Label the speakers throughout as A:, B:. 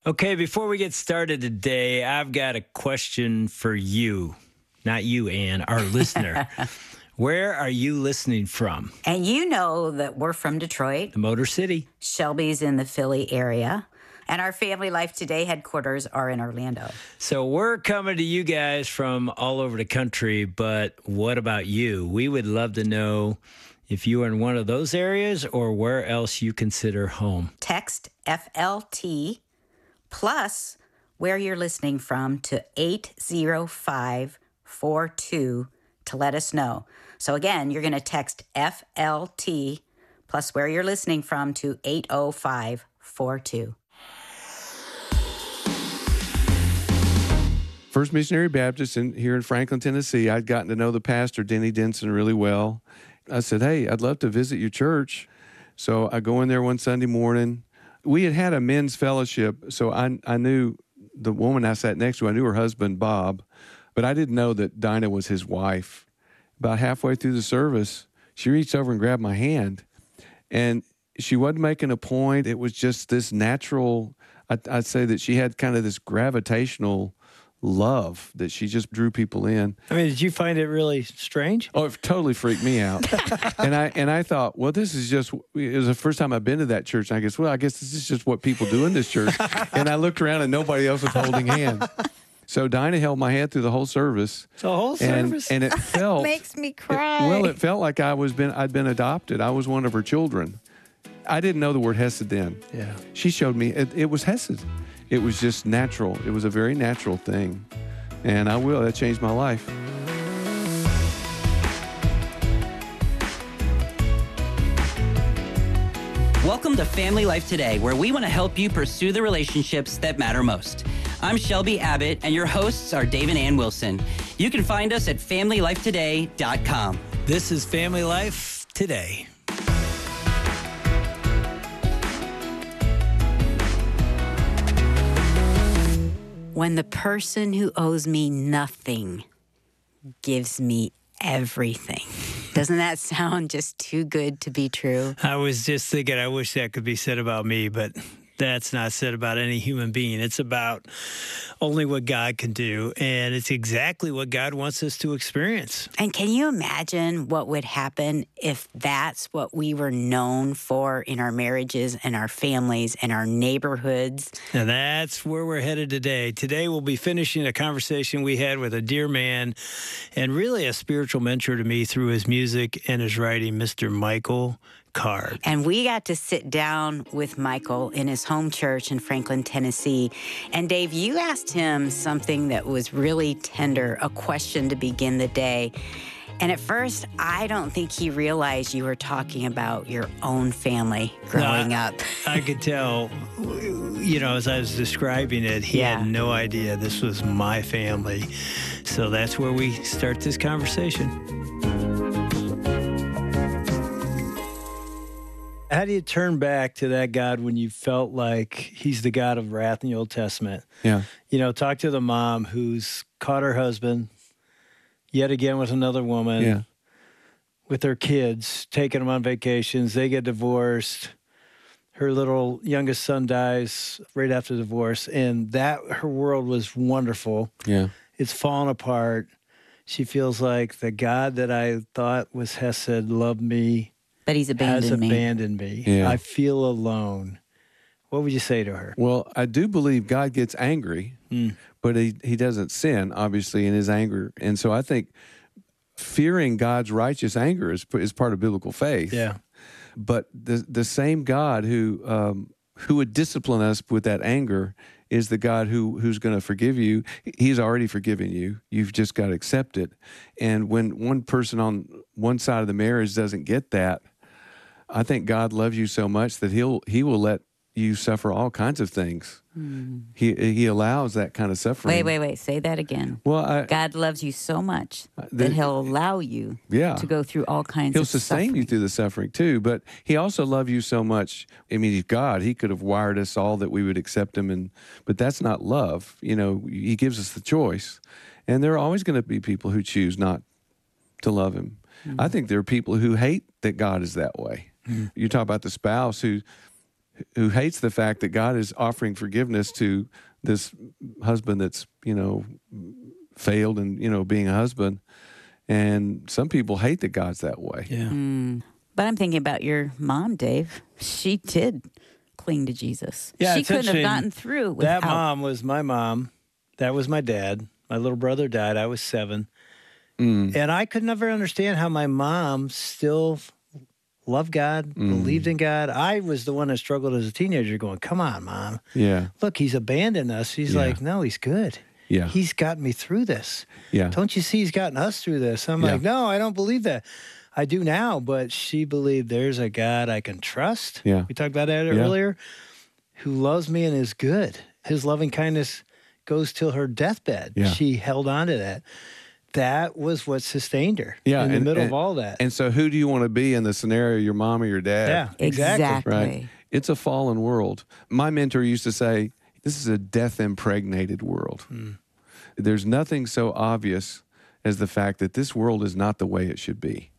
A: Okay, before we get started today, I've got a question for you. Not you, Ann, our listener. Where are you listening from?
B: And you know that we're from Detroit.
A: The Motor City.
B: Shelby's in the Philly area. And our Family Life Today headquarters are in Orlando.
A: So we're coming to you guys from all over the country, but what about you? We would love to know if you are in one of those areas or where else you consider home.
B: Text FLT plus where you're listening from to 80542 to let us know. So again, you're going to text FLT plus where you're listening from to 80542.
C: First Missionary Baptist here in Franklin, Tennessee. I'd gotten to know the pastor, Denny Denson, really well. I said, hey, I'd love to visit your church. So I go in there one Sunday morning. We had a men's fellowship, so I knew the woman I sat next to. I knew her husband, Bob, but I didn't know that Dinah was his wife. About halfway through the service, she reached over and grabbed my hand, and she wasn't making a point. It was just this natural, I'd say that she had kind of this gravitational love that she just drew people in.
A: I mean, did you find it really strange?
C: Oh, it totally freaked me out. and I thought, well, this is just, it was the first time I've been to that church. And I guess this is just what people do in this church. And I looked around and nobody else was holding hands. So Dinah held my hand through the whole service.
A: The whole service?
C: And it felt...
B: Makes me cry.
C: It felt like I'd been adopted. I was one of her children. I didn't know the word Hesed then.
A: Yeah.
C: She showed me it was Hesed. It was just natural. It was a very natural thing. And that changed my life.
D: Welcome to Family Life Today, where we want to help you pursue the relationships that matter most. I'm Shelby Abbott, and your hosts are Dave and Ann Wilson. You can find us at FamilyLifeToday.com.
A: This is Family Life Today.
B: When the person who owes me nothing gives me everything. Doesn't that sound just too good to be true?
A: I was just thinking, I wish that could be said about me, but that's not said about any human being. It's about only what God can do, and it's exactly what God wants us to experience.
B: And can you imagine what would happen if that's what we were known for in our marriages and our families and our neighborhoods?
A: And that's where we're headed today. Today we'll be finishing a conversation we had with a dear man and really a spiritual mentor to me through his music and his writing, Mr. Michael Card.
B: And we got to sit down with Michael in his home church in Franklin, Tennessee. And Dave, you asked him something that was really tender, a question to begin the day. And at first, I don't think he realized you were talking about your own family growing up.
A: I could tell, as I was describing it, he had no idea this was my family. So that's where we start this conversation. How do you turn back to that God when you felt like he's the God of wrath in the Old Testament?
C: Yeah.
A: Talk to the mom who's caught her husband yet again with another woman, with her kids, taking them on vacations. They get divorced. Her little youngest son dies right after the divorce, and her world was wonderful.
C: Yeah.
A: It's fallen apart. She feels like the God that I thought was Hesed loved me.
B: But he's abandoned
A: me.
C: Yeah.
A: I feel alone. What would you say to her?
C: Well, I do believe God gets angry, but he doesn't sin, obviously, in his anger. And so I think fearing God's righteous anger is part of biblical faith.
A: Yeah.
C: But the same God who would discipline us with that anger is the God who's going to forgive you. He's already forgiven you. You've just got to accept it. And when one person on one side of the marriage doesn't get that, I think God loves you so much that he will let you suffer all kinds of things. He allows that kind of suffering.
B: Wait. Say that again.
C: Well,
B: God loves you so much that he'll allow you to go through all kinds
C: He'll
B: of suffering.
C: sustain you through the suffering too, but he also loves you so much. I mean, he's God. He could have wired us all that we would accept him, but that's not love. He gives us the choice. And there are always going to be people who choose not to love him. I think there are people who hate that God is that way. You talk about the spouse who who hates the fact that God is offering forgiveness to this husband that's, failed and, being a husband. And some people hate that God's that way.
A: Yeah.
B: But I'm thinking about your mom, Dave. She did cling to Jesus.
A: Yeah,
B: she couldn't have gotten through without.
A: That mom was my mom. That was my dad. My little brother died. I was 7. And I could never understand how my mom still loved God, believed in God. I was the one that struggled as a teenager going, come on, Mom.
C: Yeah.
A: Look, he's abandoned us. He's like, no, he's good.
C: Yeah.
A: He's gotten me through this.
C: Yeah.
A: Don't you see he's gotten us through this? I'm like, no, I don't believe that. I do now, but she believed there's a God I can trust.
C: Yeah.
A: We talked about that earlier. Who loves me and is good. His loving kindness goes till her deathbed.
C: Yeah.
A: She held on to that. That was what sustained her
C: in
A: the middle of all that.
C: And so who do you want to be in the scenario, your mom or your dad?
A: Yeah, exactly.
C: Right? It's a fallen world. My mentor used to say, this is a death-impregnated world. There's nothing so obvious as the fact that this world is not the way it should be.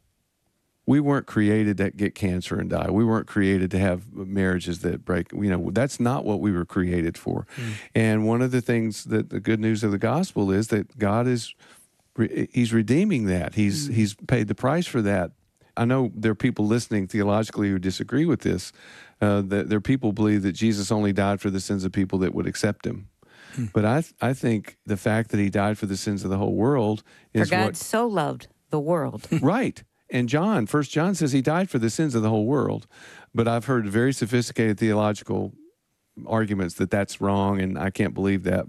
C: We weren't created to get cancer and die. We weren't created to have marriages that break. That's not what we were created for. And one of the things that the good news of the gospel is that God is He's redeeming that. He's paid the price for that. I know there are people listening theologically who disagree with this. That there are people who believe that Jesus only died for the sins of people that would accept him. But I think the fact that he died for the sins of the whole world is
B: for God so loved the world.
C: Right. And 1 John says he died for the sins of the whole world. But I've heard very sophisticated theological arguments that that's wrong, and I can't believe that.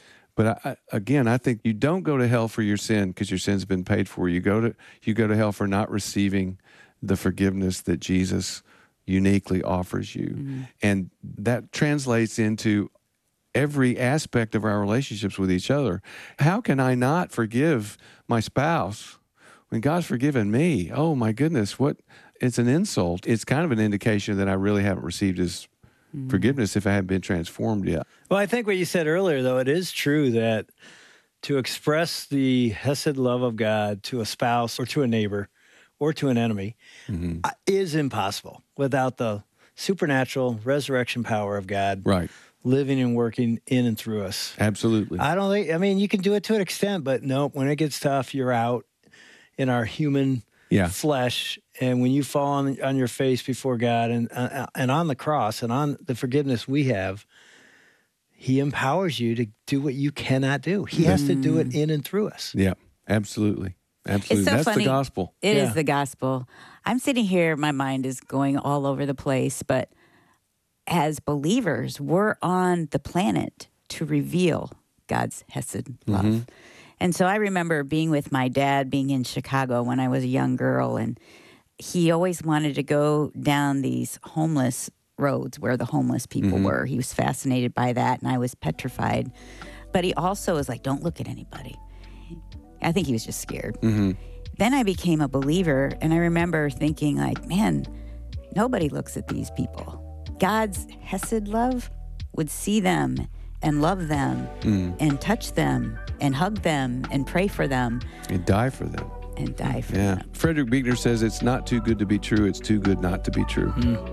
C: But I think you don't go to hell for your sin because your sin's been paid for. You go to hell for not receiving the forgiveness that Jesus uniquely offers you. And that translates into every aspect of our relationships with each other. How can I not forgive my spouse when God's forgiven me? Oh my goodness, it's an insult. It's kind of an indication that I really haven't received his forgiveness if I haven't been transformed yet.
A: Well, I think what you said earlier, though, it is true that to express the Hesed love of God to a spouse or to a neighbor or to an enemy is impossible without the supernatural resurrection power of God living and working in and through us.
C: Absolutely.
A: You can do it to an extent, but no, when it gets tough, you're out in our human flesh. And when you fall on your face before God and on the cross and on the forgiveness we have, he empowers you to do what you cannot do. He has to do it in and through us.
C: Yeah, absolutely. Absolutely.
B: It's so
C: That's
B: funny.
C: the gospel.
B: It is the gospel. I'm sitting here, my mind is going all over the place, but as believers, we're on the planet to reveal God's Hesed love. And so I remember being with my dad, being in Chicago when I was a young girl, and he always wanted to go down these homeless roads where the homeless people were. He was fascinated by that, and I was petrified. But he also was like, don't look at anybody. I think he was just scared. Then I became a believer, and I remember thinking like, man, nobody looks at these people. God's Hesed love would see them and love them and touch them and hug them and pray for them.
C: And die for them.
B: And die for them.
C: Frederick Buechner says it's not too good to be true, it's too good not to be true.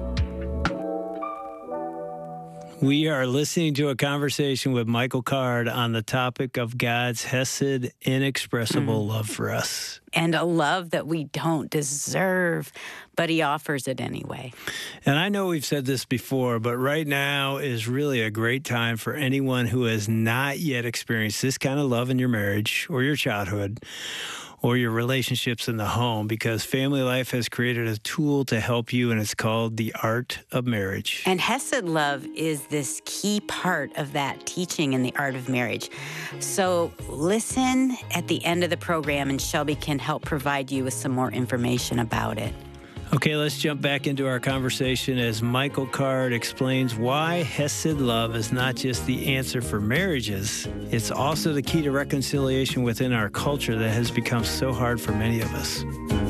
A: We are listening to a conversation with Michael Card on the topic of God's Hesed, inexpressible love for us.
B: And a love that we don't deserve, but he offers it anyway.
A: And I know we've said this before, but right now is really a great time for anyone who has not yet experienced this kind of love in your marriage or your childhood or your relationships in the home, because Family Life has created a tool to help you, and it's called The Art of Marriage.
B: And Hesed love is this key part of that teaching in The Art of Marriage. So listen at the end of the program, and Shelby can help provide you with some more information about it.
A: Okay, let's jump back into our conversation as Michael Card explains why Hesed love is not just the answer for marriages, it's also the key to reconciliation within our culture that has become so hard for many of us.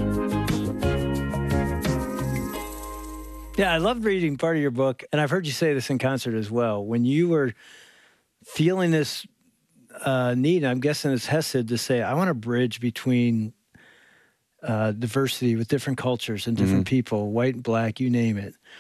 A: Yeah, I loved reading part of your book, and I've heard you say this in concert as well. When you were feeling this need, I'm guessing it's Hesed, to say, I want to bridge between diversity with different cultures and different people, white and black, you name it.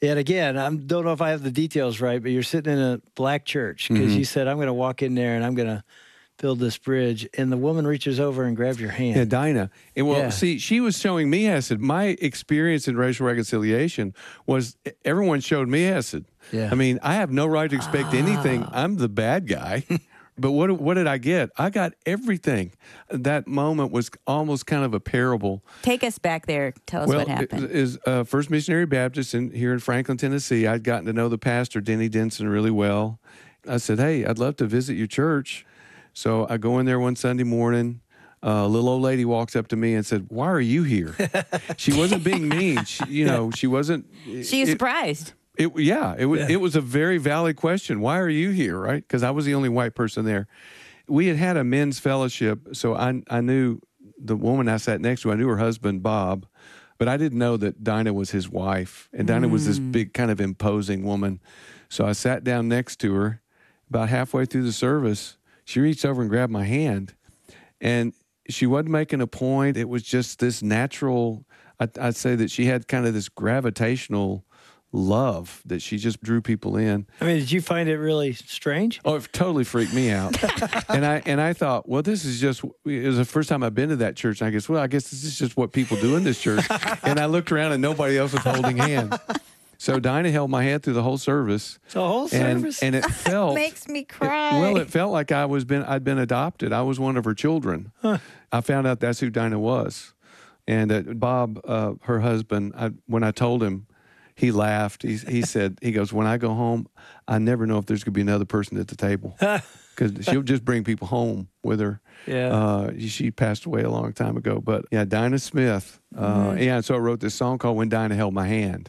A: And again, I don't know if I have the details right, but you're sitting in a black church because you said, I'm going to walk in there and I'm going to build this bridge. And the woman reaches over and grabs your hand.
C: Yeah, Dinah. And see, she was showing me Hesed. My experience in racial reconciliation was everyone showed me Hesed.
A: Yeah.
C: I mean, I have no right to expect anything. I'm the bad guy. But what did I get? I got everything. That moment was almost kind of a parable.
B: Take us back there. Tell us what happened.
C: It is First Missionary Baptist here in Franklin, Tennessee. I'd gotten to know the pastor, Denny Denson, really well. I said, hey, I'd love to visit your church. So I go in there one Sunday morning. A little old lady walks up to me and said, why are you here? She wasn't being mean. She wasn't.
B: She was surprised.
C: It was a very valid question. Why are you here, right? Because I was the only white person there. We had a men's fellowship, so I knew the woman I sat next to. I knew her husband, Bob, but I didn't know that Dinah was his wife. And Dinah was this big, kind of imposing woman. So I sat down next to her. About halfway through the service, she reached over and grabbed my hand. And she wasn't making a point. It was just this natural, I'd say that she had kind of this gravitational love that she just drew people in.
A: I mean, did you find it really strange?
C: Oh, it totally freaked me out. and I thought, well, this is just, it was the first time I've been to that church. And I guess this is just what people do in this church. And I looked around and nobody else was holding hands. So Dinah held my hand through the whole service.
A: The whole service?
C: And it felt...
B: makes me cry.
C: It felt like I'd been adopted. I was one of her children.
A: Huh.
C: I found out that's who Dinah was. And Bob, her husband, when I told him, he laughed. He said, he goes, when I go home, I never know if there's going to be another person at the table. Because she'll just bring people home with her.
A: Yeah.
C: She passed away a long time ago. But yeah, Dinah Smith. So I wrote this song called When Dinah Held My Hand.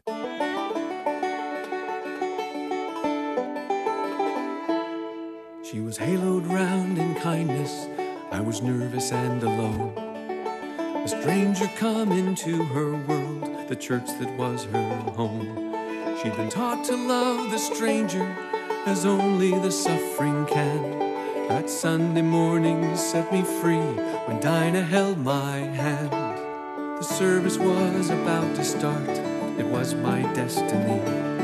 C: She was haloed round in kindness. I was nervous and alone. A stranger come into her world, the church that was her home. She'd been taught to love the stranger as only the suffering can. That Sunday morning set me free when Dinah held my hand. The service was about to start, it was my destiny.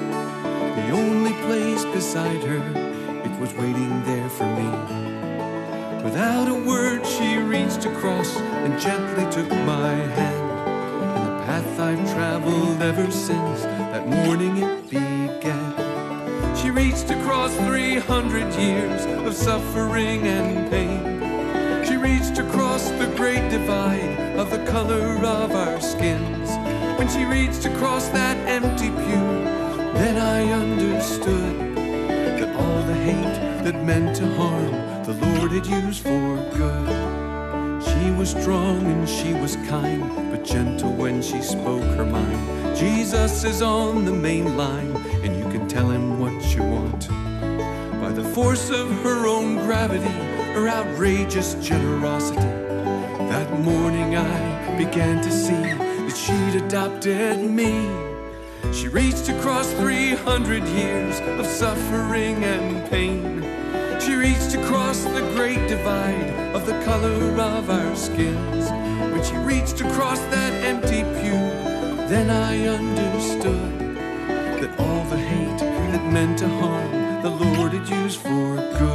C: The only place beside her, it was waiting there for me. Without a word she reached across and gently took my hand. And the path I've traveled ever since that morning it began. She reached across 300 years of suffering and pain. She reached across the great divide of the color of our skins. When she reached across that empty pew, then I understood that all the hate that meant to harm the Lord had used for good. She was strong and she was kind, but gentle when she spoke her mind. Jesus is on the main line, and you can tell him what you want. By the force of her own gravity, her outrageous generosity, that morning I began to see that she'd adopted me. She reached across 300 years of suffering and pain. She reached across the great divide of the color of our skins. When she reached across that empty pew, then I understood that all the hate that meant to harm the Lord had used for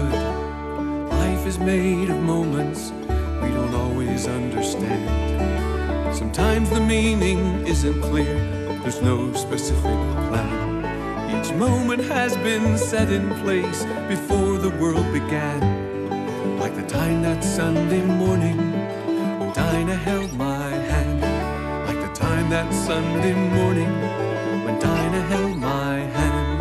C: good. Life is made of moments we don't always understand. Sometimes the meaning isn't clear, there's no specific plan. Each moment has been set in place before the world began. Like the time that Sunday morning when Dinah held my hand. Like the time that Sunday morning when Dinah held my hand.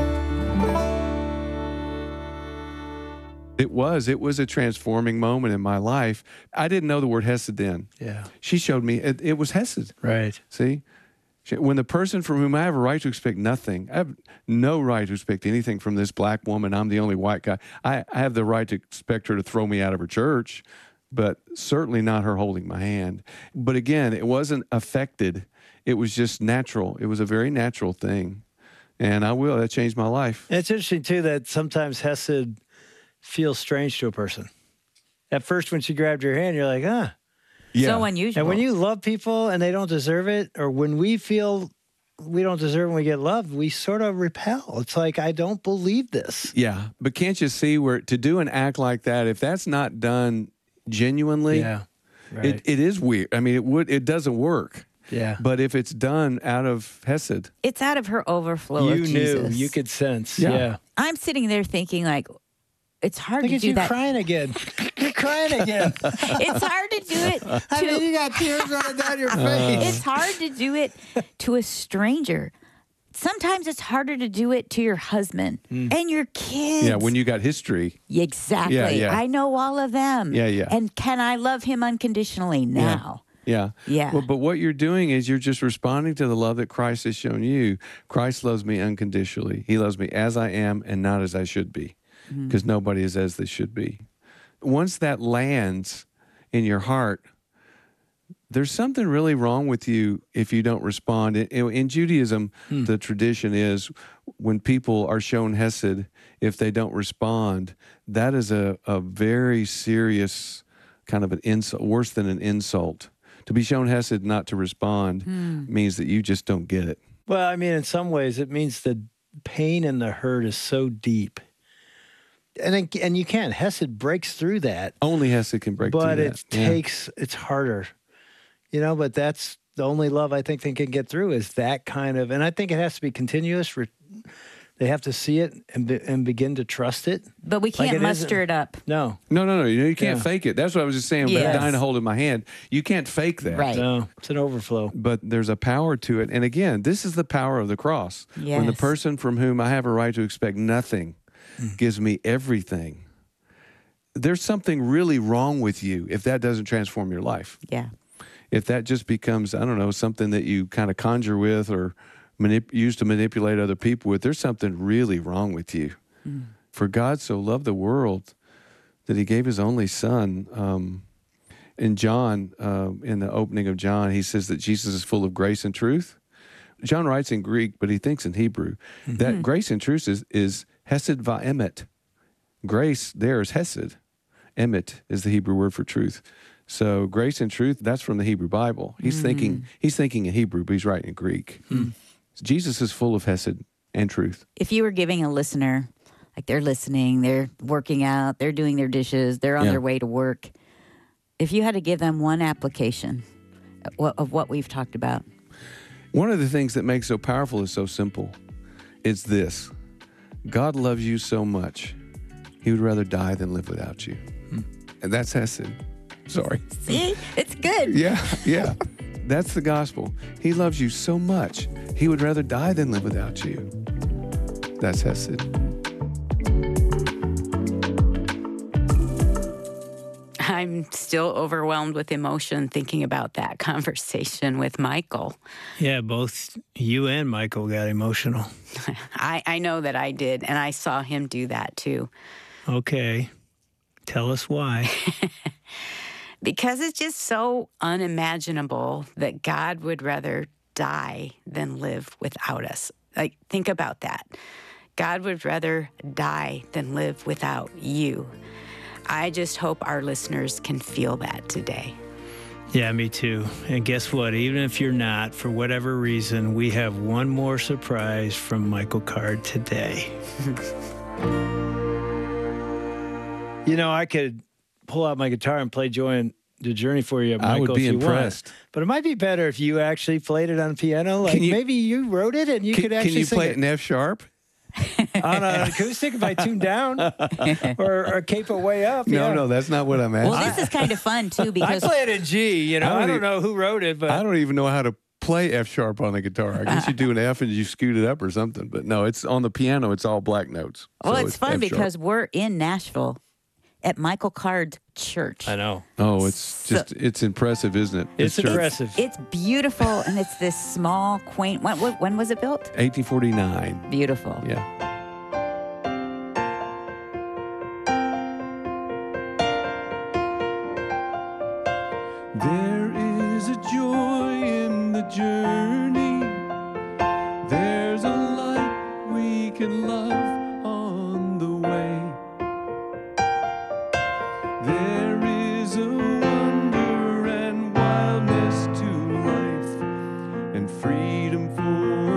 C: It was a transforming moment in my life. I didn't know the word Hesed then.
A: Yeah.
C: She showed me it was Hesed.
A: Right.
C: See? When the person from whom I have a right to expect nothing, I have no right to expect anything from this black woman. I'm the only white guy. I have the right to expect her to throw me out of her church, but certainly not her holding my hand. But again, it wasn't affected. It was just natural. It was a very natural thing. And that changed my life.
A: It's interesting, too, that sometimes Hesed feels strange to a person. At first, when she grabbed your hand, you're like,
B: So unusual.
A: And when you love people and they don't deserve it, or when we feel we don't deserve when we get loved, we sort of repel. It's like, I don't believe this.
C: Yeah. But can't you see where to do an act like that, if that's not done genuinely,
A: right.
C: it is weird. I mean, it doesn't work.
A: Yeah.
C: But if it's done out of Hesed.
E: It's out of her overflow of Jesus.
A: You could sense.
C: Yeah.
A: Yeah.
E: I'm sitting there thinking, like, it's hard
A: Look
E: to
A: at
E: do
A: you
E: that.
A: crying again. You're crying again.
E: It's hard to do it.
A: I mean, you got tears running down your face.
E: It's hard to do it to a stranger. Sometimes it's harder to do it to your husband and your kids.
C: Yeah, when you got history.
E: Exactly.
C: Yeah.
E: I know all of them.
C: Yeah.
E: And can I love him unconditionally now?
C: Yeah.
E: Yeah.
C: Well, but what you're doing is you're just responding to the love that Christ has shown you. Christ loves me unconditionally. He loves me as I am and not as I should be, because nobody is as they should be. Once that lands in your heart, there's something really wrong with you if you don't respond. In Judaism, the tradition is when people are shown Hesed, if they don't respond, that is a very serious kind of an insult, worse than an insult. To be shown Hesed, not to respond, means that you just don't get it.
A: Well, I mean, in some ways, it means the pain and the hurt is so deep. And you can't. Hesed breaks through that.
C: Only Hesed can break through that.
A: But it's harder. You know, but that's the only love I think they can get through is that kind of, and I think it has to be continuous. They have to see it and begin to trust it.
E: But we can't muster it up.
A: No.
C: No. You can't fake it. That's what I was just saying about dying to hold in my hand. You can't fake that.
E: Right.
A: No, it's an overflow.
C: But there's a power to it. And again, this is the power of the cross.
E: Yes.
C: When the person from whom I have a right to expect nothing gives me everything, there's something really wrong with you if that doesn't transform your life.
E: Yeah.
C: If that just becomes, I don't know, something that you kind of conjure with or use to manipulate other people with, there's something really wrong with you. For God so loved the world that he gave his only son. In John, in the opening of John, he says that Jesus is full of grace and truth. John writes in Greek, but he thinks in Hebrew. That grace and truth is hesed va'emet. Grace there is hesed. Emet is the Hebrew word for truth. So grace and truth, that's from the Hebrew Bible. He's thinking in Hebrew, but he's writing in Greek. Jesus is full of hesed and truth.
E: If you were giving a listener, like they're listening, they're working out, they're doing their dishes, they're on their way to work, if you had to give them one application of what we've talked about.
C: One of the things that makes so powerful is so simple. It's this. God loves you so much, he would rather die than live without you. And that's hesed. Sorry.
E: See? It's good.
C: Yeah. That's the gospel. He loves you so much, he would rather die than live without you. That's hesed.
B: I'm still overwhelmed with emotion thinking about that conversation with Michael.
A: Yeah, both you and Michael got emotional.
B: I know that I did, and I saw him do that too.
A: Okay. Tell us why.
B: Because it's just so unimaginable that God would rather die than live without us. Like, think about that. God would rather die than live without you. I just hope our listeners can feel that today.
A: Yeah, me too. And guess what? Even if you're not, for whatever reason, we have one more surprise from Michael Card today. You know, I could pull out my guitar and play Joy the Journey for you, Michael,
C: I would be
A: if you
C: impressed.
A: want. But it might be better if you actually played it on the piano. Like maybe you wrote it and you could actually
C: Can you
A: sing
C: play it in F sharp?
A: on an acoustic if I tune down or capo way up.
C: No, that's not what I'm asking.
E: Well, this is kind of fun, too,
A: I
E: because
A: play it in G. You know, I don't know who wrote it, but
C: I don't even know how to play F sharp on the guitar. I guess you do an F and you scoot it up or something. But no, it's on the piano. It's all black notes.
E: well,
C: So
E: it's fun
C: F sharp.
E: because we're in Nashville at Michael Card's church.
A: I know.
C: Oh, it's impressive, isn't it?
A: It's
C: church.
A: impressive.
E: It's beautiful, and it's this small, quaint. When was it built?
C: 1849.
E: Beautiful.
C: Yeah. There is a joy in the journey. There's a light we can love on the way. There is a wonder and wildness to life and freedom for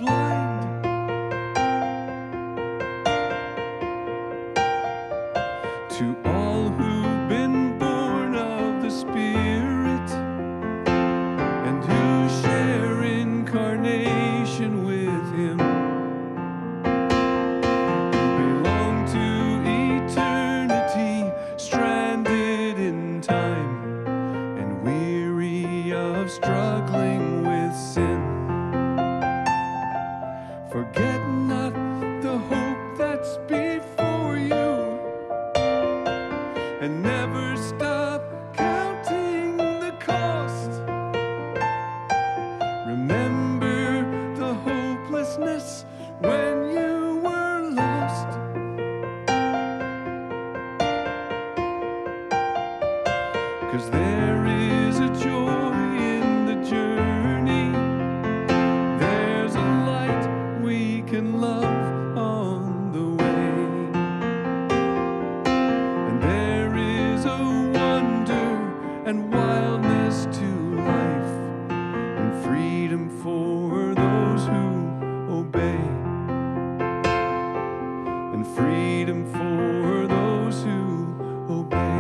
C: blind. To all who've been born of the Spirit and who share incarnation with Him, who belong to eternity, stranded in time and weary of struggling with sin. Forget not the hope that's before you, and never stop counting the cost. Remember the hopelessness when you were lost. 'Cause there is a joy in the journey. There's a light we can love on the way. And there is a wonder and wildness to life, and freedom for those who obey. And freedom for those who obey.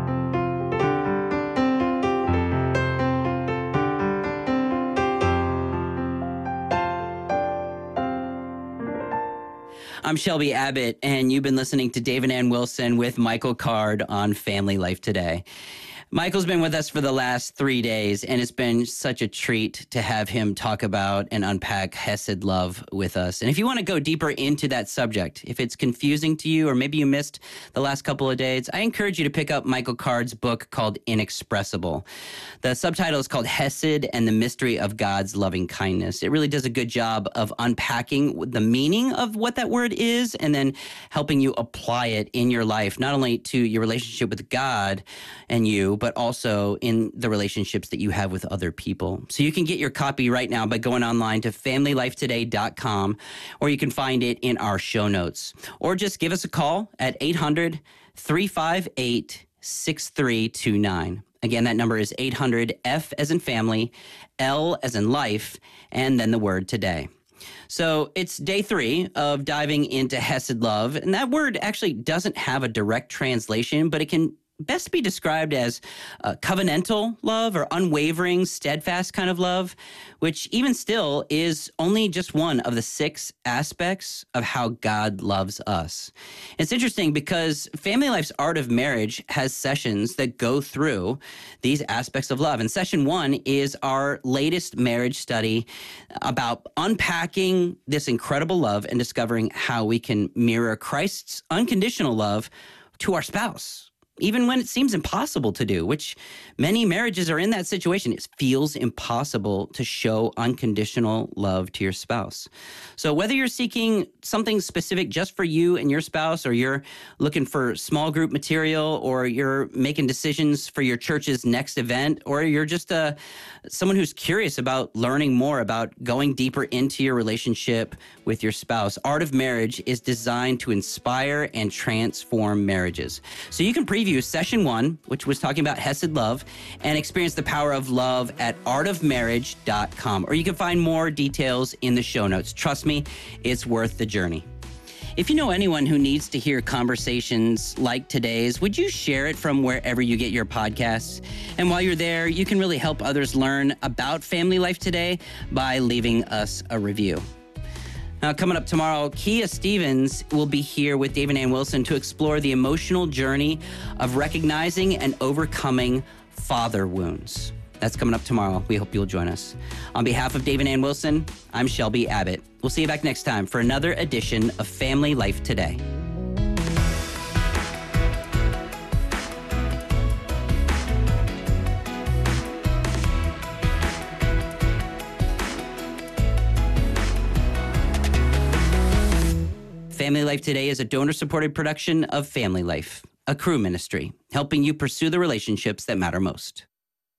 D: I'm Shelby Abbott, and you've been listening to Dave and Ann Wilson with Michael Card on Family Life Today. Michael's been with us for the last 3 days, and it's been such a treat to have him talk about and unpack Hesed love with us. And if you want to go deeper into that subject, if it's confusing to you or maybe you missed the last couple of days, I encourage you to pick up Michael Card's book called Inexpressible. The subtitle is called Hesed and the Mystery of God's Loving Kindness. It really does a good job of unpacking the meaning of what that word is and then helping you apply it in your life, not only to your relationship with God and you, but also in the relationships that you have with other people. So you can get your copy right now by going online to familylifetoday.com, or you can find it in our show notes. Or just give us a call at 800-358-6329. Again, that number is 800-F as in family, L as in life, and then the word today. So it's day 3 of diving into Hesed love, and that word actually doesn't have a direct translation, but it can best be described as covenantal love or unwavering, steadfast kind of love, which even still is only just one of the 6 aspects of how God loves us. It's interesting because Family Life's Art of Marriage has sessions that go through these aspects of love. And session 1 is our latest marriage study about unpacking this incredible love and discovering how we can mirror Christ's unconditional love to our spouse, even when it seems impossible to do, which many marriages are in that situation. It feels impossible to show unconditional love to your spouse. So whether you're seeking something specific just for you and your spouse, or you're looking for small group material, or you're making decisions for your church's next event, or you're just someone who's curious about learning more about going deeper into your relationship with your spouse, Art of Marriage is designed to inspire and transform marriages. So you can preview session 1, which was talking about Hesed love, and experience the power of love at artofmarriage.com. Or you can find more details in the show notes. Trust me, it's worth the journey. If you know anyone who needs to hear conversations like today's, would you share it from wherever you get your podcasts? And while you're there, you can really help others learn about Family Life Today by leaving us a review. Now, coming up tomorrow, Kia Stevens will be here with Dave and Ann Wilson to explore the emotional journey of recognizing and overcoming father wounds. That's coming up tomorrow. We hope you'll join us. On behalf of Dave and Ann Wilson, I'm Shelby Abbott. We'll see you back next time for another edition of Family Life Today. Family Life Today is a donor-supported production of Family Life, a Cru ministry, helping you pursue the relationships that matter most.